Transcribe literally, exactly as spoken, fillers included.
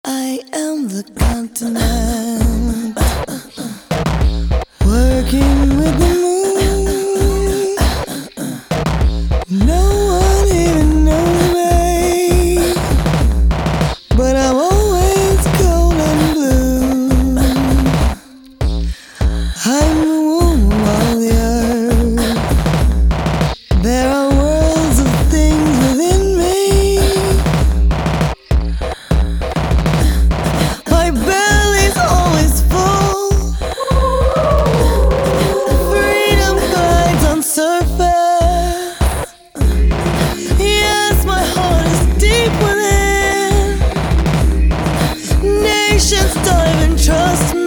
I am the continent, working with the moon. No one even knows me, but I'm always cold and blue. I'm the womb of the earth. There are worlds of things within me. My belly's always full. Freedom glides on surface. Yes, my heart is deep within. Nations dive and trust me.